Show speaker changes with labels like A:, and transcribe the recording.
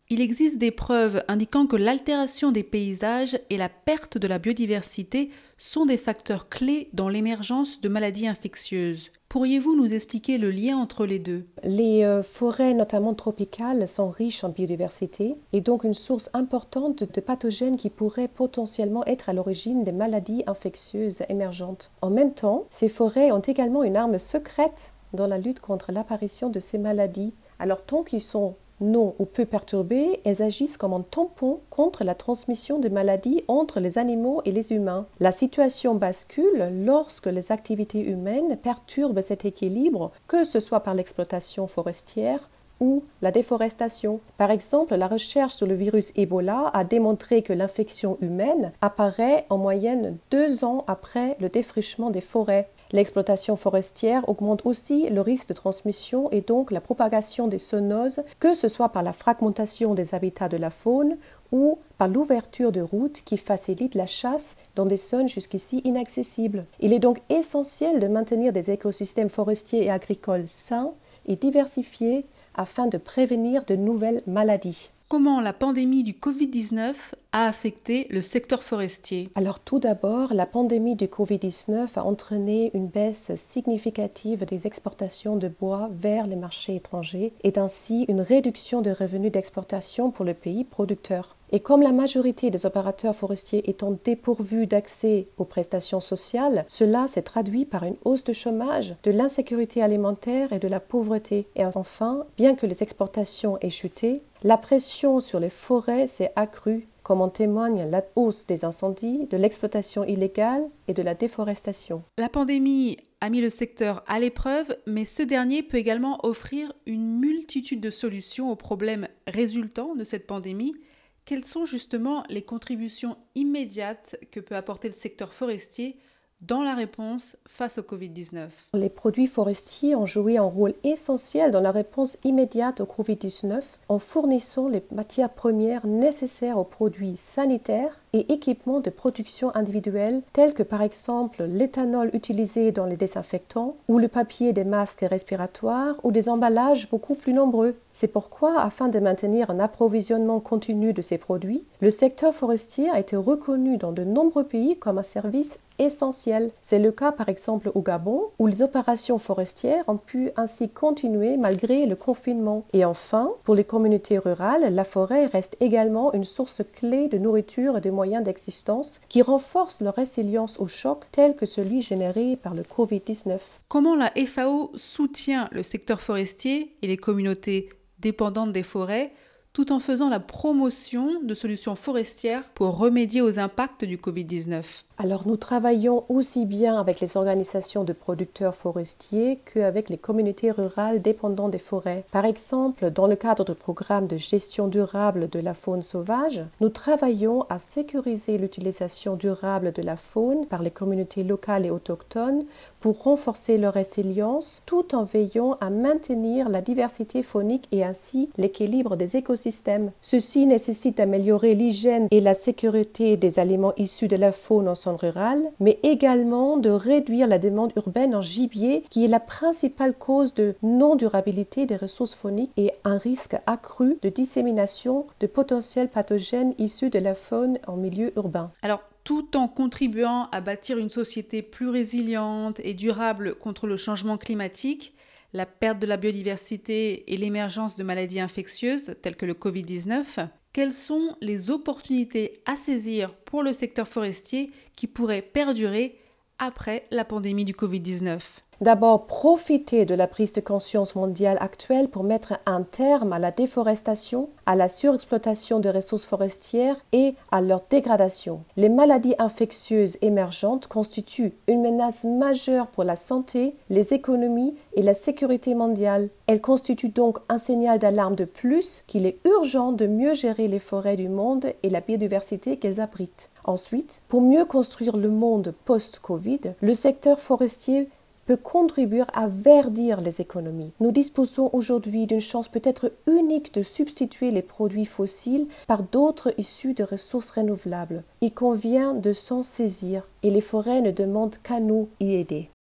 A: Il existe des preuves indiquant que l'altération des paysages et la perte de la biodiversité sont des facteurs clés dans l'émergence de maladies infectieuses. Pourriez-vous nous expliquer le lien entre les deux?
B: Les forêts, notamment tropicales, sont riches en biodiversité et donc une source importante de pathogènes qui pourraient potentiellement être à l'origine des maladies infectieuses émergentes. En même temps, ces forêts ont également une arme secrète dans la lutte contre l'apparition de ces maladies. Alors tant qu'ils sont non ou peu perturbées, elles agissent comme un tampon contre la transmission de maladies entre les animaux et les humains. La situation bascule lorsque les activités humaines perturbent cet équilibre, que ce soit par l'exploitation forestière ou la déforestation. Par exemple, la recherche sur le virus Ebola a démontré que l'infection humaine apparaît en moyenne 2 ans après le défrichement des forêts. L'exploitation forestière augmente aussi le risque de transmission et donc la propagation des zoonoses, que ce soit par la fragmentation des habitats de la faune ou par l'ouverture de routes qui facilitent la chasse dans des zones jusqu'ici inaccessibles. Il est donc essentiel de maintenir des écosystèmes forestiers et agricoles sains et diversifiés afin de prévenir de nouvelles maladies.
A: Comment la pandémie du Covid-19 a affecté le secteur forestier?
B: Alors tout d'abord, la pandémie du Covid-19 a entraîné une baisse significative des exportations de bois vers les marchés étrangers et ainsi une réduction des revenus d'exportation pour le pays producteur. Et comme la majorité des opérateurs forestiers étant dépourvus d'accès aux prestations sociales, cela s'est traduit par une hausse de chômage, de l'insécurité alimentaire et de la pauvreté. Et enfin, bien que les exportations aient chuté, la pression sur les forêts s'est accrue, comme en témoigne la hausse des incendies, de l'exploitation illégale et de la déforestation.
A: La pandémie a mis le secteur à l'épreuve, mais ce dernier peut également offrir une multitude de solutions aux problèmes résultant de cette pandémie. Quelles sont justement les contributions immédiates que peut apporter le secteur forestier dans la réponse face au Covid-19?
B: Les produits forestiers ont joué un rôle essentiel dans la réponse immédiate au Covid-19 en fournissant les matières premières nécessaires aux produits sanitaires et équipements de production individuelle tels que par exemple l'éthanol utilisé dans les désinfectants ou le papier des masques respiratoires ou des emballages beaucoup plus nombreux. C'est pourquoi, afin de maintenir un approvisionnement continu de ces produits, le secteur forestier a été reconnu dans de nombreux pays comme un service essentiel. C'est le cas par exemple au Gabon, où les opérations forestières ont pu ainsi continuer malgré le confinement. Et enfin, pour les communautés rurales, la forêt reste également une source clé de nourriture et de moyens d'existence qui renforce leur résilience aux chocs tels que celui généré par le Covid-19.
A: Comment la FAO soutient le secteur forestier et les communautés dépendantes des forêts, tout en faisant la promotion de solutions forestières pour remédier aux impacts du Covid-19?
B: Alors nous travaillons aussi bien avec les organisations de producteurs forestiers qu'avec les communautés rurales dépendantes des forêts. Par exemple, dans le cadre du programme de gestion durable de la faune sauvage, nous travaillons à sécuriser l'utilisation durable de la faune par les communautés locales et autochtones pour renforcer leur résilience tout en veillant à maintenir la diversité faunique et ainsi l'équilibre des écosystèmes. Ceci nécessite d'améliorer l'hygiène et la sécurité des aliments issus de la faune en zone rurale, mais également de réduire la demande urbaine en gibier qui est la principale cause de non-durabilité des ressources fauniques et un risque accru de dissémination de potentiels pathogènes issus de la faune en milieu urbain.
A: Alors, tout en contribuant à bâtir une société plus résiliente et durable contre le changement climatique, la perte de la biodiversité et l'émergence de maladies infectieuses telles que le Covid-19, quelles sont les opportunités à saisir pour le secteur forestier qui pourraient perdurer après la pandémie du Covid-19?
B: D'abord, profiter de la prise de conscience mondiale actuelle pour mettre un terme à la déforestation, à la surexploitation des ressources forestières et à leur dégradation. Les maladies infectieuses émergentes constituent une menace majeure pour la santé, les économies et la sécurité mondiale. Elles constituent donc un signal d'alarme de plus qu'il est urgent de mieux gérer les forêts du monde et la biodiversité qu'elles abritent. Ensuite, pour mieux construire le monde post-Covid, le secteur forestier peut contribuer à verdir les économies. Nous disposons aujourd'hui d'une chance peut-être unique de substituer les produits fossiles par d'autres issus de ressources renouvelables. Il convient de s'en saisir et les forêts ne demandent qu'à nous y aider.